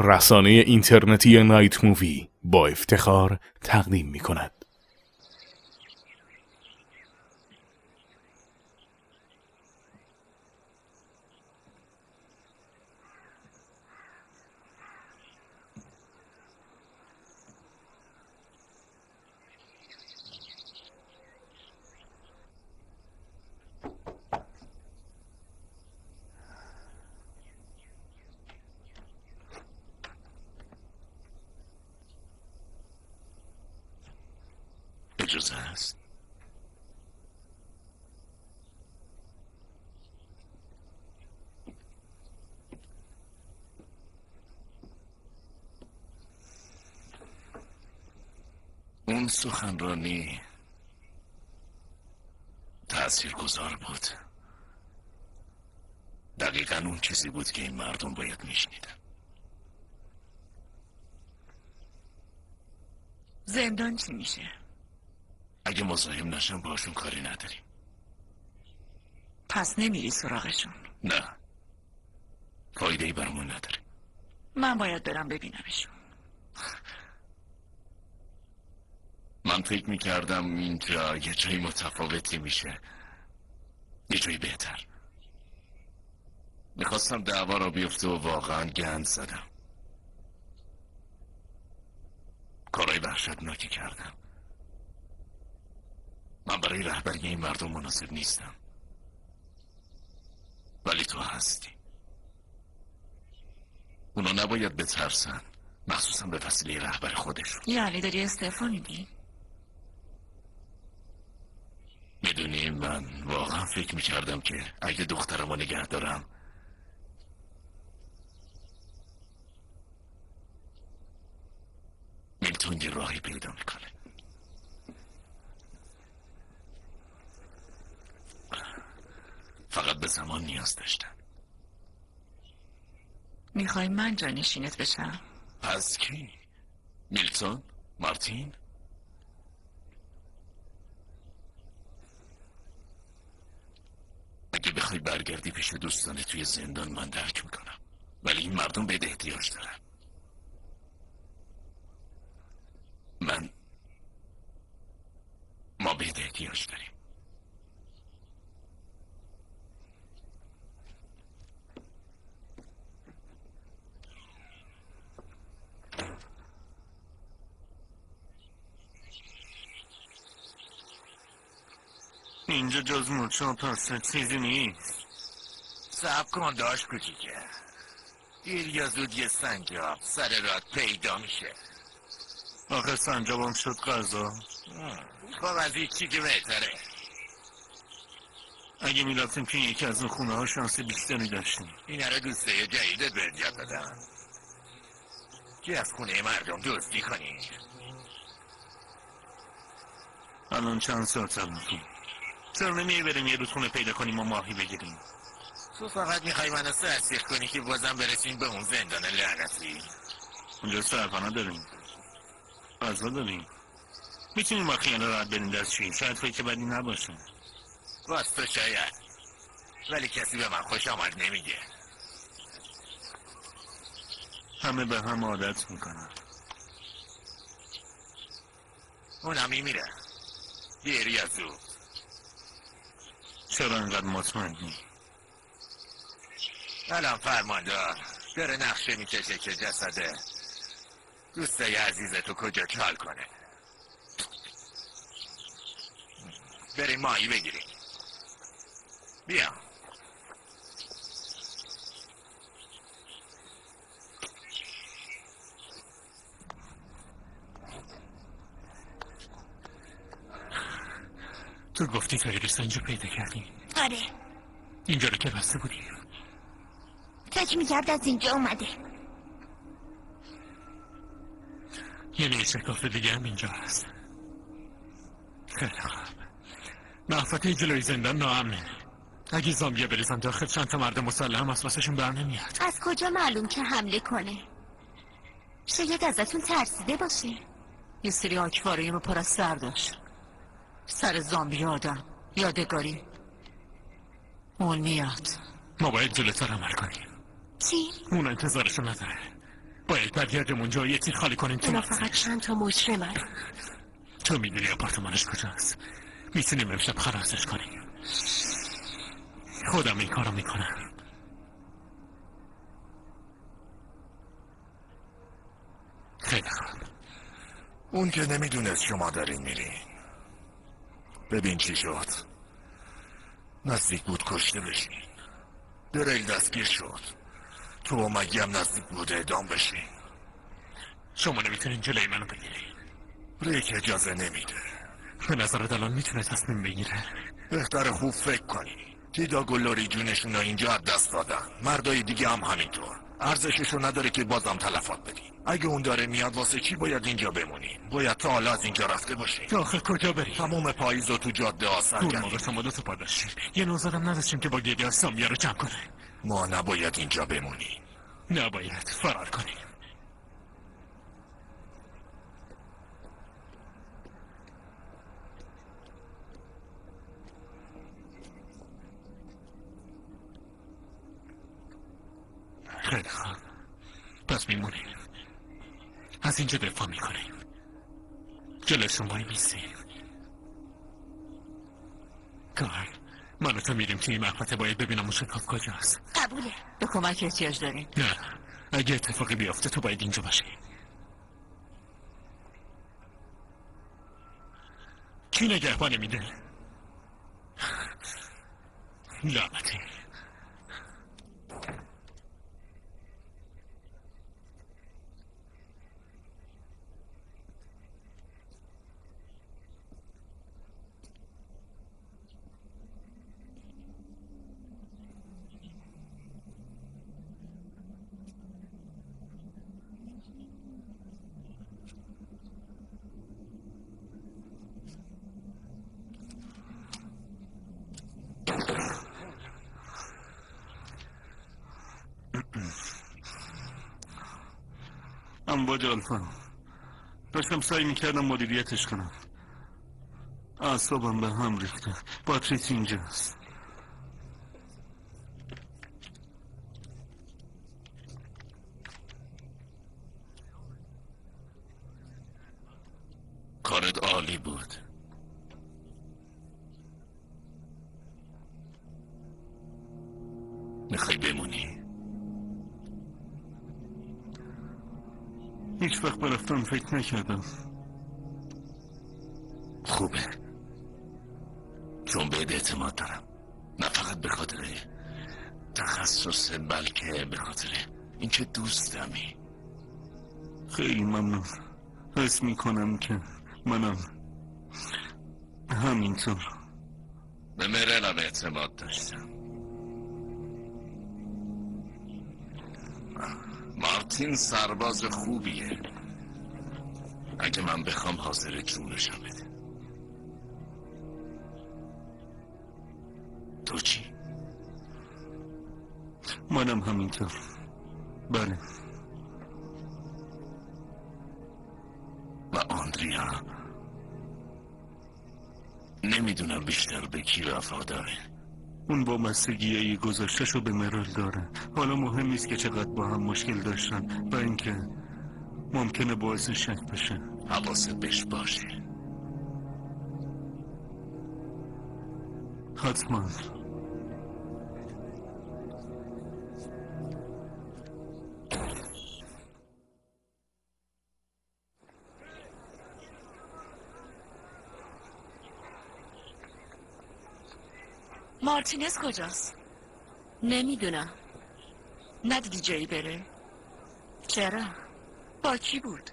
رسانه اینترنتی نایت مووی با افتخار تقدیم می کند. اجازه هست؟ اون سخنرانی تأثیرگذار بود. دقیقاً اون چیزی بود که این مردم باید میشنیدن. زندان چی میشه؟ اگه مزاحم نشن باشون کاری نداریم. پس نمیری سراغشون؟ نه، فایده‌ای برامون نداره. من باید برم ببینمشون. من فکر میکردم اینجا یه جای متفاوتی میشه، یه جای بهتر. میخواستم دعوا را بیفته و واقعا گند زدم. کارهای وحشتناکی کردم. من برای رهبری این مردم مناسب نیستم، ولی تو هستی. اونا نباید بترسن، مخصوصا به وسیله رهبر خودشون. یعنی داری استعفا میدی؟ میدونی من واقعا فکر میکردم که اگه دخترمو نگه دارم میلتون یه راهی پیدا میکنه. فقط به زمان نیاز داشتن. میخوای من جانشینت بشم؟ پس کی؟ میلتون؟ مارتین؟ اگه بخوای برگردی پیش دوستانه توی زندان من درک میکنم، ولی این مردم بهت احتیاج دارن. ما بهت احتیاج داریم. اینجا جز مورچه و پاسه چیزی نیست. صبر کن داشت کوچیکه. دیر یا زود یه سنجاب سر راه پیدا میشه. آخه سنجابم شد غذا. خب از چی که بهتره. اگه میرفتیم که یکی از اون خونه ها شانس بیشتری داشتیم. اینا رو دوسته جدیدت به جا دادن که از خونه مردم دزدی کنی. الان چند ساعت بودیم. چرا نمیای بریم یه روز خونه پیدا کنیم و ماهی بگیریم؟ تو فقط میخوای منو سرسیخ کنی که بازم برسیم به اون زندان لعنتی. اونجا سرپناه داریم، غذا داریم، میتونیم با خیانه راحت بریم دستشویی. شاید فکر بدی نباشه. راست تو شاید، ولی کسی به من خوش آمد نمیگه. همه به هم عادت میکنن. اونم میمیره دیر یا زود. چرا انقدر مطمئنی؟ الان فرماندار داره نقشه میکشه که جسد دوستای عزیزتو کجا چال کنه. بریم ماهی بگیریم. بیا. تو گفتی فهرست اینجا پیدا کردی؟ آره، اینجا رو که بسته بودی؟ فکر میکرد از اینجا اومده. یعنی یه شکاف دیگه هم اینجا هست. خیلی خوب. محفظه جلوی زندان ناامنه. اگه زامبیا بریزن داخل چند تا مرد مسلح از واسهشون بر نمیاد. از کجا معلوم که حمله کنه؟ شاید ازتون ترسیده باشه. یه سری آکواریوم پر از سر داشت. سر زامبی آدم یادگاری. اون میاد. ما باید جلوتر عمل کنیم. چی؟ اون انتظارشو نداره. باید برگردیم اونجا یه تیر خالی کنیم تو اینا مغزش. فقط چند تا مجرمن. تو میدونی آپارتمانش کجاست. میتونیم امشب خلاصش کنیم. خودم این کارو میکنم. خیلی خوب. اون که نمیدونست شما دارین میرین. ببین چی شد. نزدیک بود کشته بشین. دریل دستگیر شد. تو و مگی هم نزدیک بود اعدام بشین. شما نمیتونین جلوی منو بگیرین. ریک اجازه نمیده. به نظرت الان میتونه تصمیم بگیره؟ بهتر خوب فکر کنی. تیدا و لوری جونشون رو اینجا از دست دادن. مردای دیگه هم همینطور. ارزششو نداره که بازم تلفات بدین. اگه اون داره میاد واسه چی باید اینجا بمونین؟ باید تا حالا از اینجا رفته باشین. داخل کجا بریم؟ تمام پاییز رو تو جاده آسر دور کردیم. موقع شما دو تا پا داشتیم. یه نوزادم نداشتیم که با گیدی از سامیه رو جمع کنه. ما نباید اینجا بمونیم. نباید فرار کنیم. خیلی خوب. پس میمونیم. از اینجا دفاع میکنیم. جلوشون وای میسیم. کار من و تو میریم توی این مخبطه. باید ببینم اون شکاف کجاست. قبوله. به کمک احتیاج داریم. نه اگه اتفاقی بیافته تو باید اینجا باشی. کی نگهبانه میده؟ لعنتی. امواج آلفا داشتم سعی میکردم مدیریتش کنم. اعصابم به هم ریخته. باتریس اینجاست. کارت عالی بود. میخوای بمونی؟ هیچ وقت برفتم فکر نکردم. خوبه، چون بهت اعتماد دارم. نه فقط به خاطر تخصص بلکه به خاطر اینکه دوستمی. خیلی ممنون. حس میکنم که منم همینطور. به مرلم اعتماد داشتم. مارتین سرباز خوبیه. اگه من بخوام حاضر جونشم بده. تو چی؟ منم همینطور. بله. و آندریا نمیدونم بیشتر به کی وفاداره. اون با مسئگیه گذاشتشو به مرال داره. حالا مهم نیست که چقدر با هم مشکل داشتن و اینکه ممکنه باعث شک بشه. حواست بهش باشه. حتما. مارتینز کجاست؟ نمیدونم. ندیدی جایی بره؟ چرا؟ با کی بود؟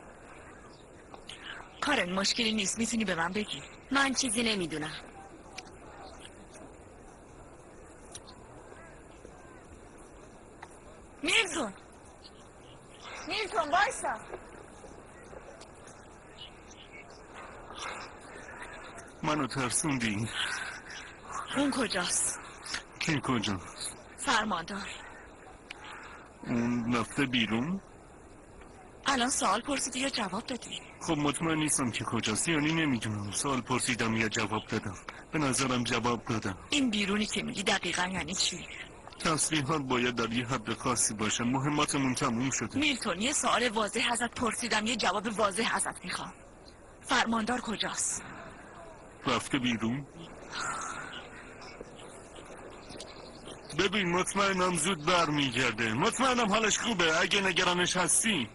کارن مشکلی نیست، میتونی به من بگی. من چیزی نمیدونم. میلتون وایسا. منو ترسوندی. اون کجاست؟ کی کجا؟ فرماندار. اون رفته بیرون؟ الان سوال پرسیدی یا جواب دادی؟ خب مطمئن نیستم که کجاست. یعنی نمیدونم. سوال پرسیدم یا جواب دادم. به نظرم جواب دادم. این بیرونی که میگی دقیقا یعنی چی؟ تسلیحات باید در یه حد خاصی باشه. مهماتمون تموم شده. میلتون، یه سوال واضح ازت پرسیدم، یه جواب واضح ازت میخوام. فرماندار کجاست؟ رفته بیرون؟ ببین مطمئنم زود برمیگرده. مطمئنم حالش خوبه اگه نگرانش هستی.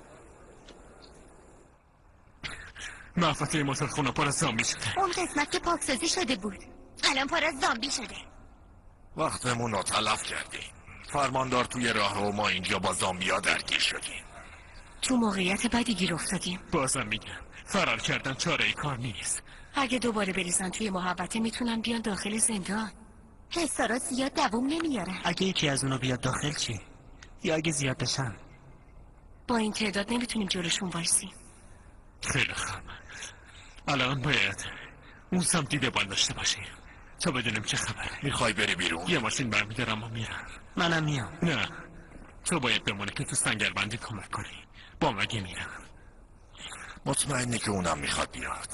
محفظه موتورخونه پر از زامبی شده. اون قسمت که پاکسازی شده بود الان پر از زامبی شده. وقتمون رو تلف کردیم. فرماندار توی راهرو، ما اینجا با زامبیا درگیر شدیم. تو موقعیت بدی گیر افتادیم. بازم میگم فرار کردن چاره ای کار نیست. اگه دوباره بریزن توی محوطه میتونن بیان داخل زندان. حسارات زیاد دووم نمیارن. اگه یکی از اونا بیاد داخل چی؟ یا اگه زیاد بشن؟ با این تعداد نمیتونیم جلوشون وایسیم. خیلی خوب. الان باید اون سمت دیدبان داشته باشیم تا بدونیم چه خبره. میخوای بری بیرون؟ یه ماشین برمیدارم و میرم. منم میام. نه، تو باید بمونه که تو سنگربندی کمک کنی. با مگه میرم. مطمئنی که اونم میخواد بیاد؟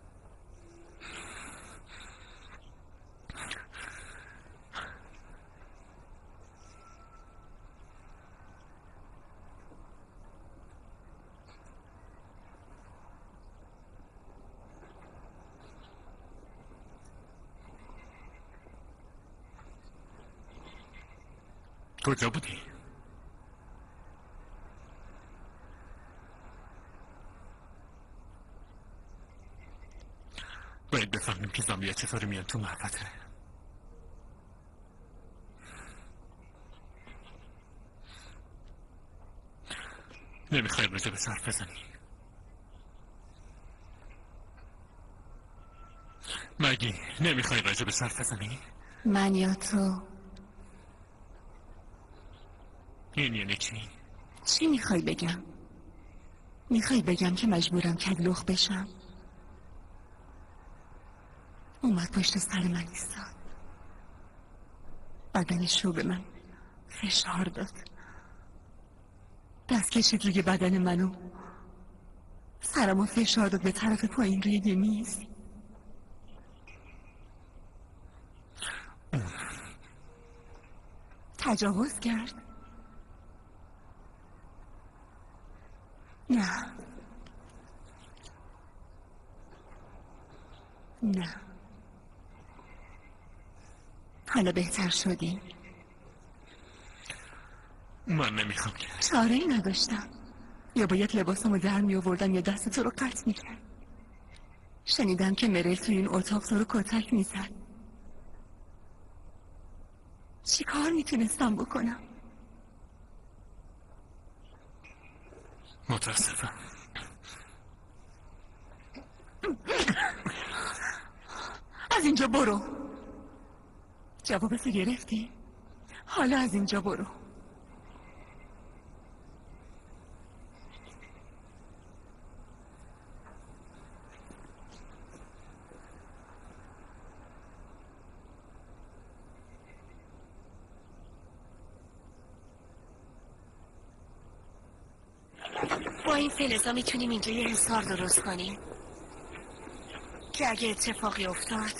کجا بودی؟ باید بفهمیم که زامبیا چطوری میان تو محوطه. نمیخوای راجع به حرف بزنی؟ مگی نمیخوای راجع به حرف بزنی؟ من یا تو؟ این یعنی چی؟ چی میخوای بگم؟ میخوای بگم که مجبورم کدلخ بشم؟ اومد پشت سر من ایستاد، بدنش رو به من فشار داد، دست کشید روی بدن منو، سرمو فشار داد به طرف پایین روی یه میز. تجاوز کرد؟ نه نه، حالا بهتر شدی؟ من نمیخوام که. چاره ای نداشتم، یا باید لباسمو در می آوردم یا دست تو رو قطع می کرد. شنیدم که مریل توی این اتاق تو رو کتک می زد. چی کار میتونستم بکنم؟ متاسفم. از اینجا برو. جوابتو گرفتی؟ حالا از اینجا برو. با این فلزا میتونیم اینجا یه حصار درست کنیم که اگه اتفاقی افتاد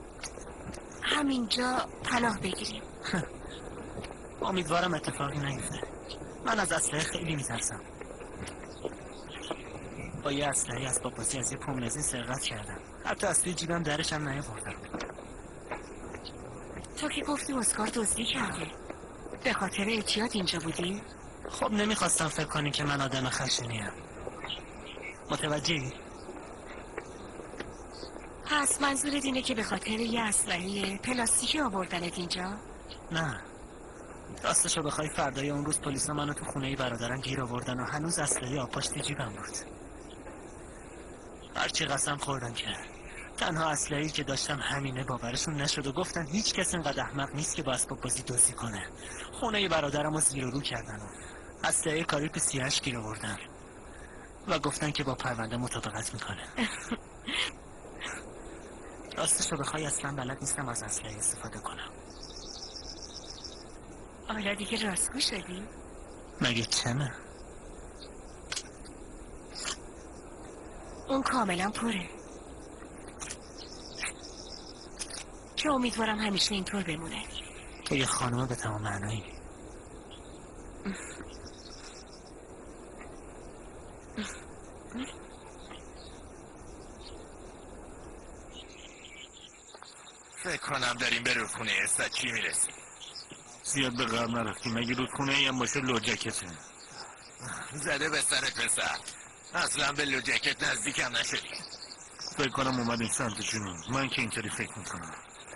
همینجا پناه بگیریم. امیدوارم اتفاقی نیفته. من از اسلحه خیلی میترسم. با یه اسلحه اسباب بازی از یه پومنزین سرقت کردم. حتی از توی جیبم درش هم نیاوردم. تو که گفتی اسکار دزدی کرده، به خاطر اعتیاد اینجا بودی؟ خب نمیخواستم فکر کنی که من آدم خشنیم. متوجهی؟ پس منظورت اینه که به خاطر یه اسلحه پلاستیکی آوردنت اینجا؟ نه، راستشو بخوای فردای اون روز پلیسا منو تو خونه برادرم گیر آوردن و هنوز اسلحه آپاشتی جیبم بود. هرچی قسم خوردن که تنها اسلحه‌ای که داشتم همینه، باورشون نشد و گفتن هیچ کس اینقدر احمق نیست که با اسباب بازی دزدی کنه. خونه برادرمو زیر و رو کردن و اسلحه کالیبر 38 گیر آوردن و گفتن که با پرونده مطابقت میکنه. راستشو بخوای اصلا بلد نیستم از اسلحه استفاده کنم. حالا دیگه راستگو شدی؟ مگه چمه؟ اون کاملا پره که امیدوارم همیشه اینطور بمونه. تو یه خانومه به تمام معنایی. فکر کنم داریم به رودخونه استچی میرسیم. زیاد به غرب نرفتیم. اگه رودخونه ای هم باشه لو جکته. زده به سر پسر. اصلا به لو جکت نزدیکم نشدی. فکر کنم اومدیم سمت جنوب. من که اینطوری فکر میکنم.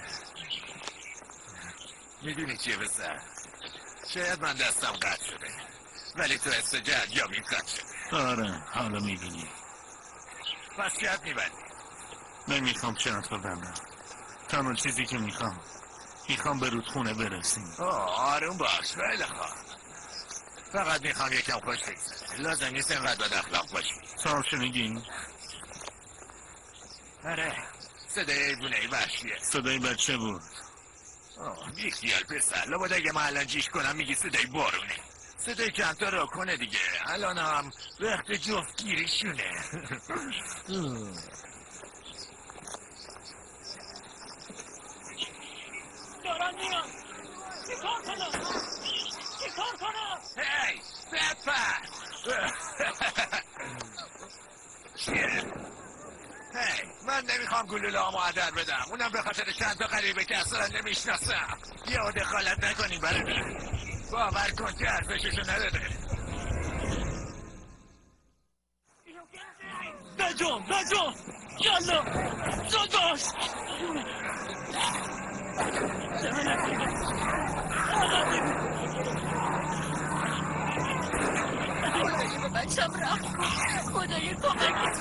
میدونی چیه پسر؟ شاید من دستم قطع شده، ولی تو استجد یا قطع شده. آره حالا میبینی. پس شاید میبندی. نمیخوام چند تا بندم. تنها چیزی که میخوام به رودخونه برسیم. آروم باش. خیلی خوب. فقط میخوام یکم خوش بگذره. لازم نیست اینقدر بد اخلاق باشی. سال شنیدین؟ آره. صدای ایوونه ای وحشیه. صدای بچه بود. بیخیال پسر. لابد اگه من الان جیش کنم میگی صدای بارونه. صدای چند تا را کنه دیگه. الان هم وقت جفت گیریشونه. دارن میان. چیکار کنم؟ هی سپر. چیه؟ هی من نمیخوام گلوله ها معدر بدم، اونم به خاطر چند تا غریبه که اصلا نمیشناسم. یه دخالت نکنیم برادر. باور کن که ارزششو نداره. نجم یالا داداش. خدایی به بچم رفت کن. خدایی کمکت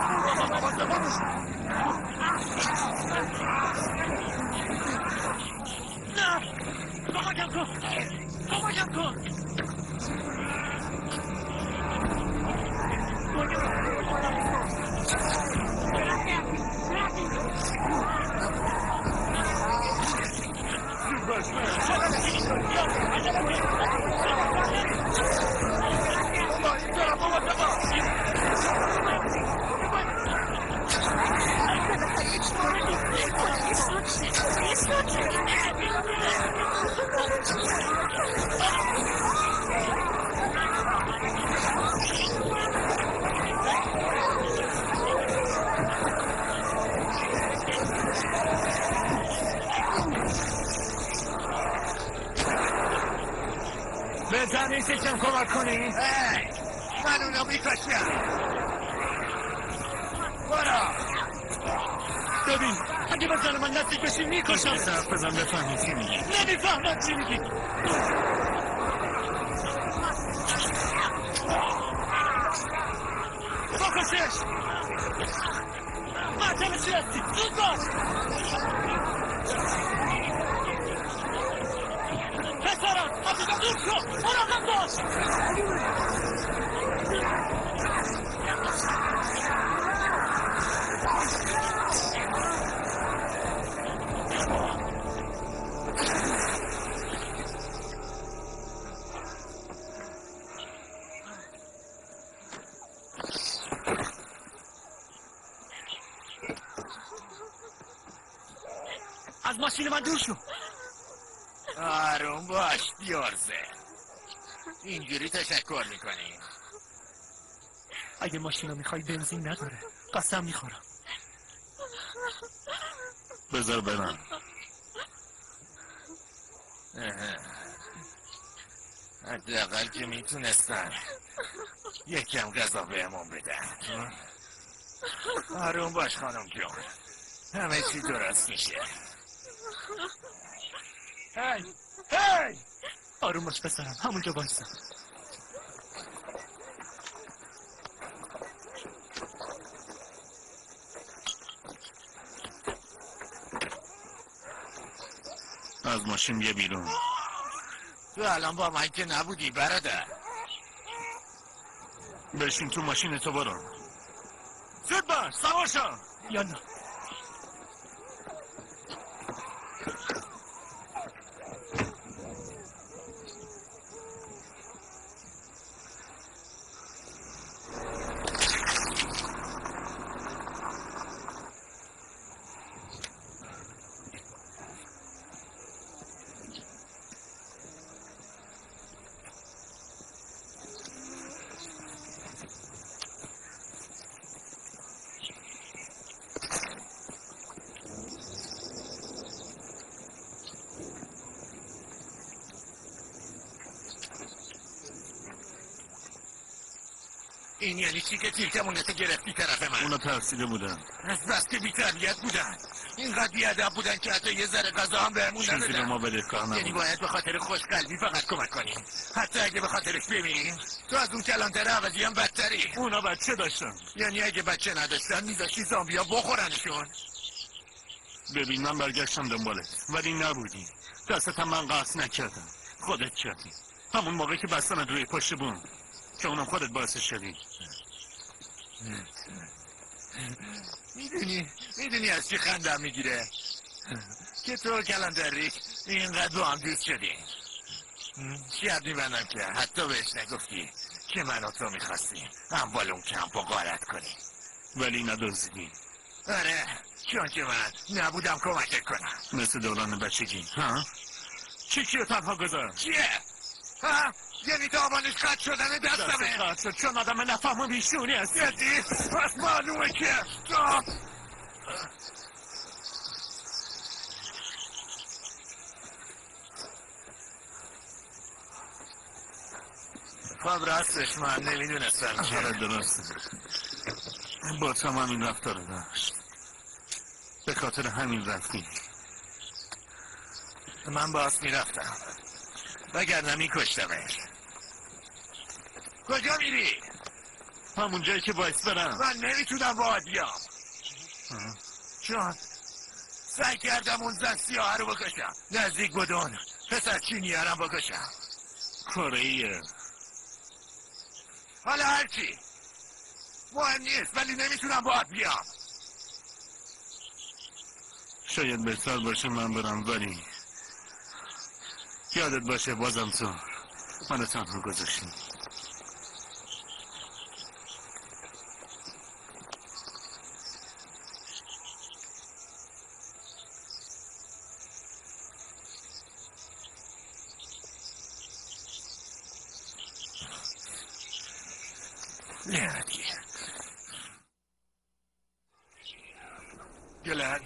نه کمکم کن. بزن نیست کم کمک کنی؟ من اونو میکشم. برو. ببین اگه بزن من نزدیک بشی میکشم. صرف بزن بفهمی چی میگی. نمیفهمم چی میگی. بکشش. معتم چی هستی؟ زود باش. پسرم ازش دور شو. مراقب باش. از ماشین من دور شو. آروم باش بیارزه. اینجوری تشکر میکنی. اگه ماشین رو میخوای بنزین نداره. قسم میخورم. بذار برم. حداقل که میتونستن یکم غذا بهمون بدن. آروم باش خانم جون. همه چی درست میشه. هی آروم باش پسرم. همونجا وایسا. از ماشین بیا بیرون. تو الان با من که نبودی برادر. بشین تو ماشین تو برو. زود باش سوار شو. یالا این یعنی چی که تیرکمونتو گرفتی طرف من؟ اونا ترسیده بودن. از بس که بی‌تربیت بودن، اینقدر بی‌ادب بودن که حتی یه ذره غذا هم بهمون چیزی به ندادن. ما بدهکار یعنی نبود. باید به خاطر خوشقلبی فقط کمک کنیم، حتی اگه به خاطرش بمیریم؟ تو از اون کلانتر عوضی هم بدتری. اونا بچه داشتن. یعنی اگه بچه نداشتن میذاشتی زامبیا بخورنشون؟ ببین من برگشتم دنبالت ولی نبودی. دستت هم من قصد نکردم، خودت کردی. همون موقع که بستنت روی پشت بون که اونم خودت باعثش شدی. میدونی از چی خندم میگیره؟ که تو کلانتر ریک اینقدر با هم دوست شدیم. شاید میبندم که حتی بهش نگفتی که من و تو میخواستیم اموال اون کمپ رو غارت کنیم. ولی ندزدیدی. آره، چون که من نبودم کمکت کنم. مثل دوران بچگی ها؟ چی کیو تنها گذار؟ چیه؟ ها؟ یعنی تابانش قطع شدن دستت دستمه؟ قطع شد چون آدم نفهم و بیشونی هستی. جدی؟ پس معلومه که تو خب راستش من نمیدونستم که آره درسته. با تو هم همین رفتار داشت. به خاطر همین رفتی. من باز میرفتم وگرنه میکشتمش. کجا میری؟ همون جایی که باعث برم. من نمیتونم باید بیام چون سعی کردم اون زن سیاه رو بکشم، نزدیک بدون پسر چینیه رو بکشم. کره حالا هرچی مهم نیست ولی نمیتونم باید بیام. شاید بهتر باشه من برم ولی یادت باشه بازم تو منو تنها گذاشتی. لعنتی گلن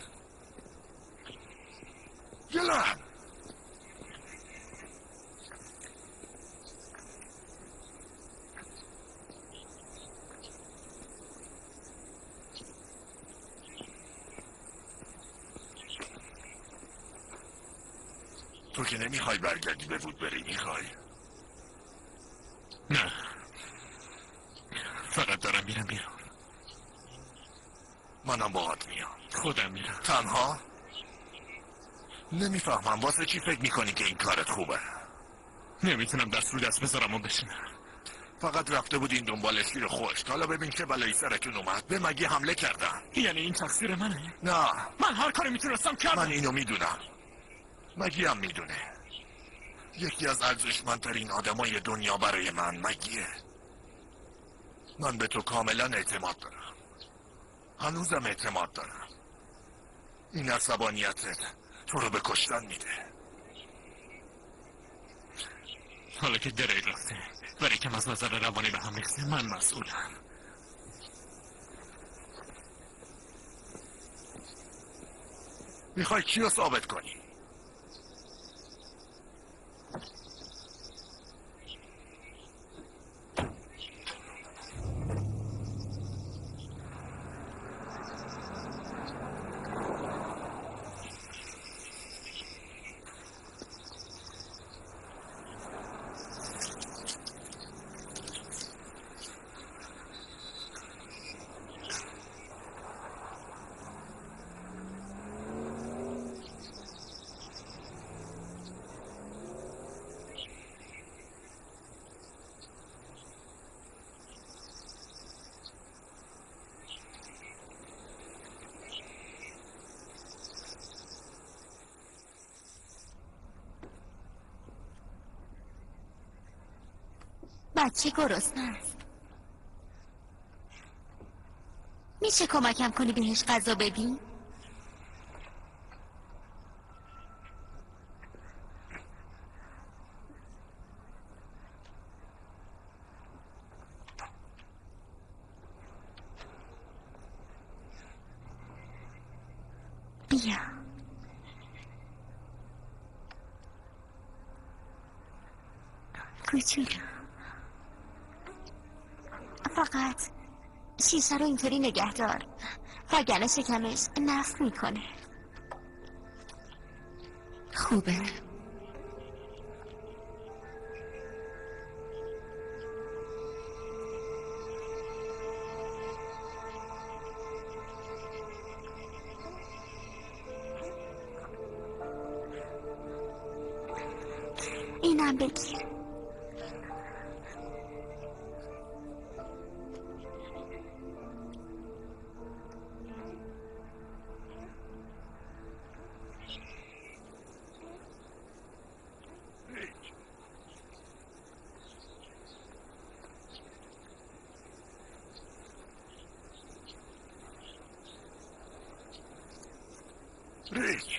تو که نمیخوای برگردی به وودبری، میخوای؟ نه فقط دارم میرم بیرون. منم باهات میام. خودم میرم. تنها؟ نمیفهمم واسه چی فکر میکنی که این کارت خوبه؟ نمیتونم دست رو دست بذارم و بشینم. فقط رفته بودین دنبال شیر خشک، حالا ببین چه بلایی سرتون اومد. به مگی حمله کردن؟ یعنی این تقصیر منه؟ نه من هر کاری میتونستم کردم. من اینو میدونم، مگی هم میدونه. یکی از ارزشمندترین آدمای دنیا برای من مگیه. من به تو کاملا اعتماد دارم، هنوزم اعتماد دارم. این عصبانیتت تو رو به کشتن میده. حالا که دریل رفته ولی که از نظر روانی به هم ریخته من مسئولم. میخوای چی رو ثابت کنی؟ بچه گرسنه است. میشه کمکم کنی بهش غذا بدی؟ بیا. کوچولو فقط شیشه رو اینطوری نگه دار وگرنه شکمش نفت میکنه. خوبه. اینم بگیر. ریک،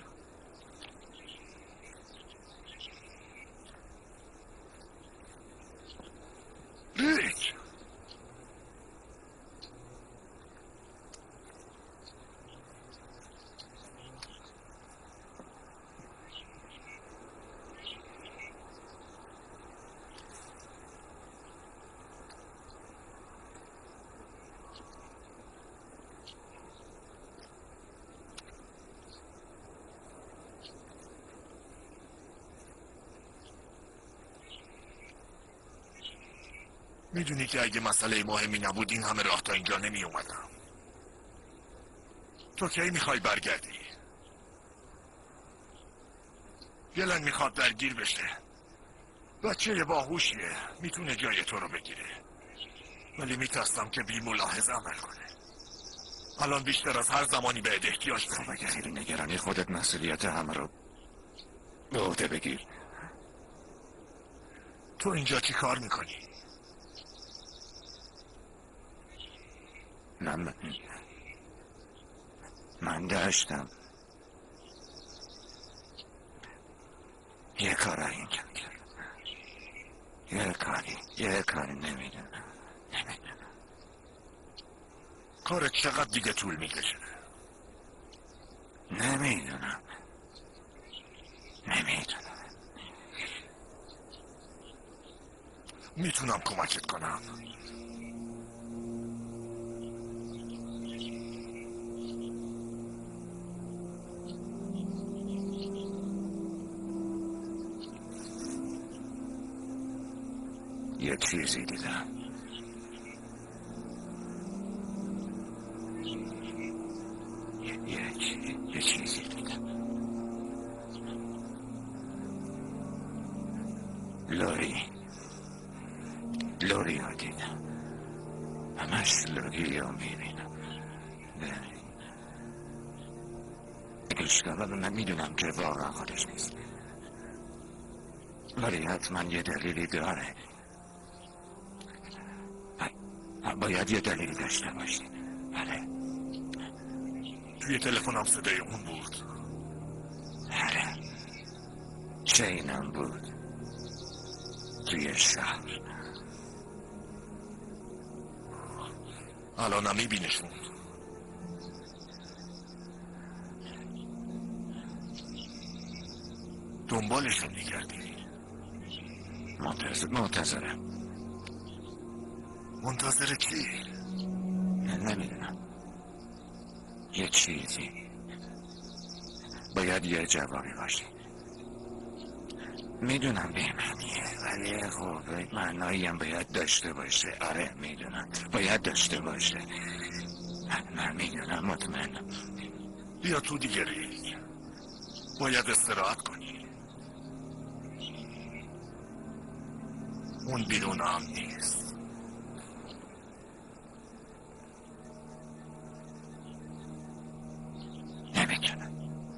ریک، میدونی که اگه مسئله مهمی نبود این همه راه تا اینجا نمی اومدم. تو کی میخوای برگردی؟ گلن میخواد درگیر بشه. بچه باهوشیه، میتونه جای تو رو بگیره، ولی میترسم که بی ملاحظه عمل کنه. الان بیشتر از هر زمانی به احتیاج دارم. اگه خیلی نگرانی خودت مسئولیت همه رو به عهده بگیر. تو اینجا چی کار میکنی؟ من داشتم یه کار اینجا کرد. یه کاری نمیدونم. کارت چقدر دیگه طول میکشه؟ نمیدونم. میتونم کمکت کنم. یه چیزی دیدم. یه چیزی دیدم. لوری ها دیدم. همش لوری ها میبینم. اشکال من میدونم که واقعا خودش نیست، ولی حتما یه دلیلی داره. باید یه دلیلی داشته باشی. بله. توی تلفنم صدای اون بود. بله. شینم بود. توی شهر. الانم میبینشون. دنبالشون میگردی؟ منتظرم. منتظر کی؟ نمیدونم. یه چیزی. باید یه جوابی باشه. میدونم بی‌معنیه، ولی خب معنایی هم باید داشته باشه. آره میدونم باید داشته باشه. من میدونم، مطمئنم. بیا تو دیگه ریک. باید استراحت کنی. اون بیرون هم نیست. نمیتونم.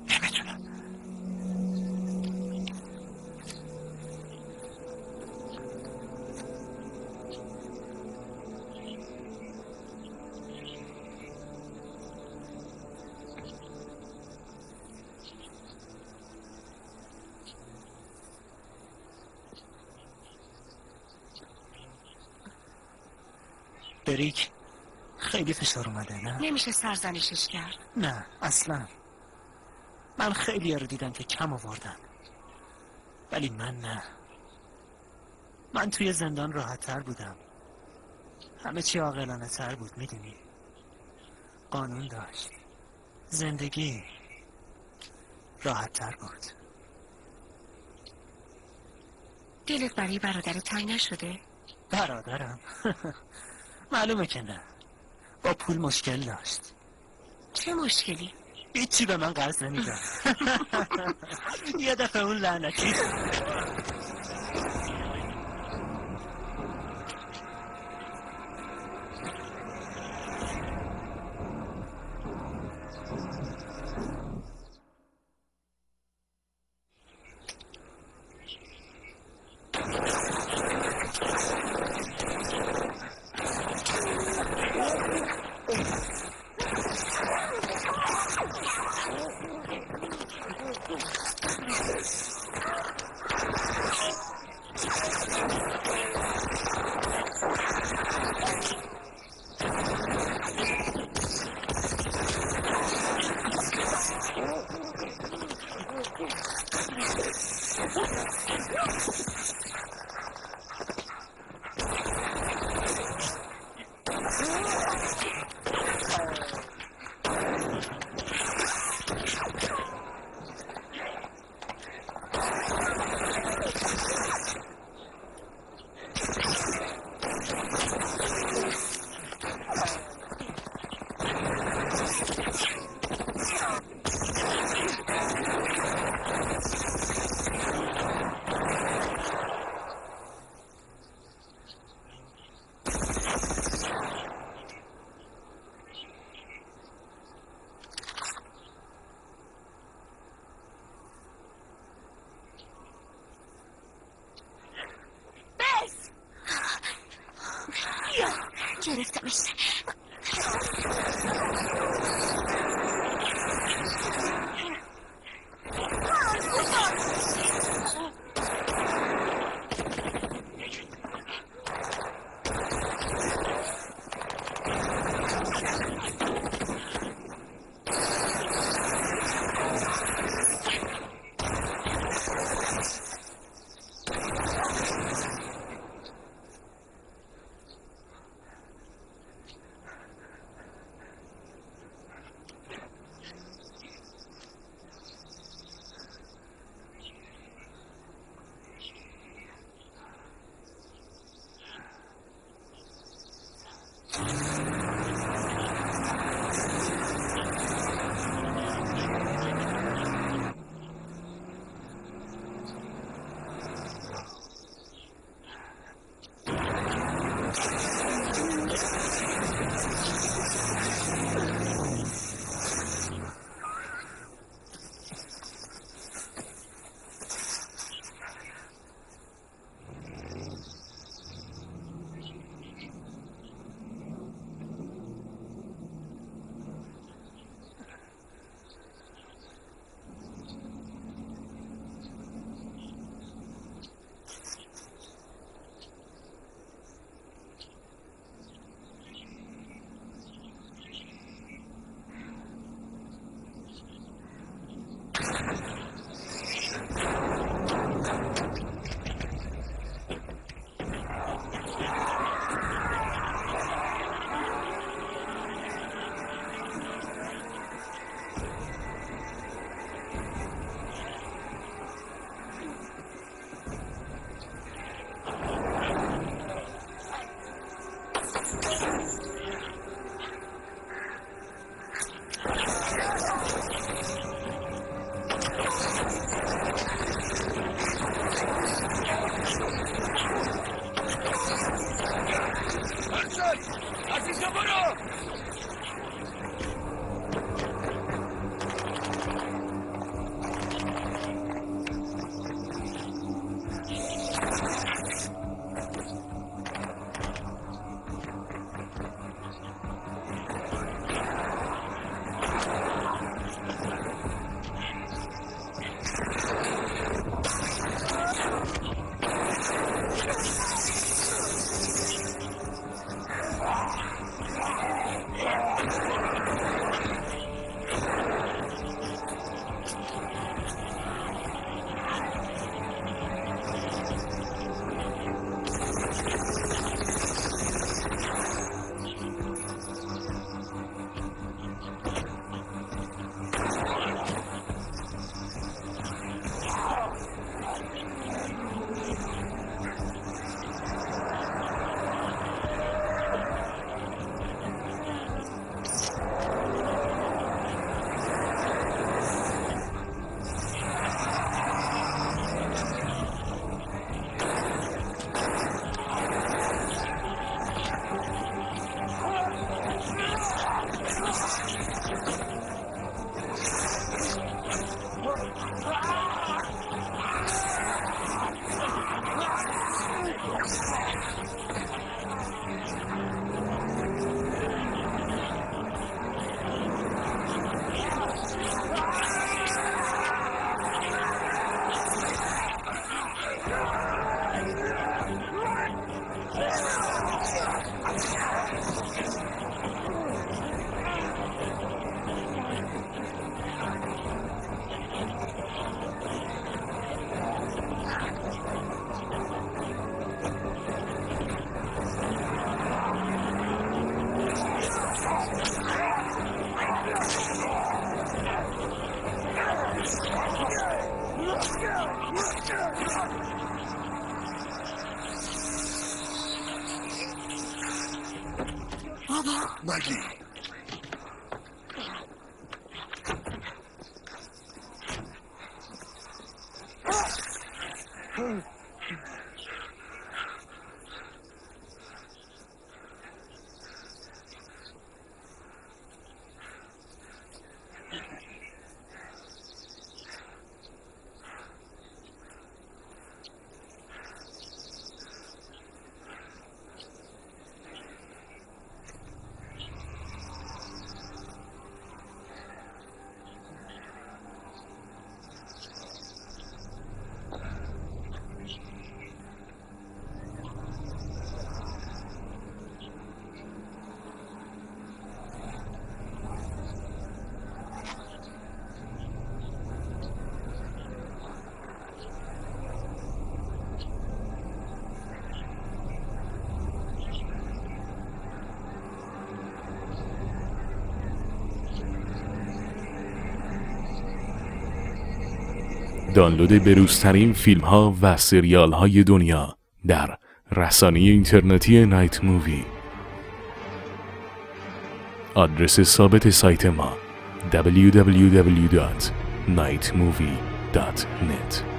بریک خیلی فشار اومده نه؟ نمیشه سرزنشش کرد. نه اصلا. من خیلی رو دیدم که کم آوردن، ولی من نه. من توی زندان راحت تر بودم. همه چی عاقلانه تر بود میدونی. قانون داشت، زندگی راحت تر بود. دلت برای برادر تنگ نشده؟ برادرم؟ معلومه که نه. با پول مشکل داشت. چه مشکلی؟ هیچی به من قرض نمیدن. یه دفعه اون لعنتی گرفتمش. مگی دانلود بروزترین فیلم ها و سریال های دنیا در رسانه اینترنتی نایت مووی. آدرس ثابت سایت ما www.nightmovie.net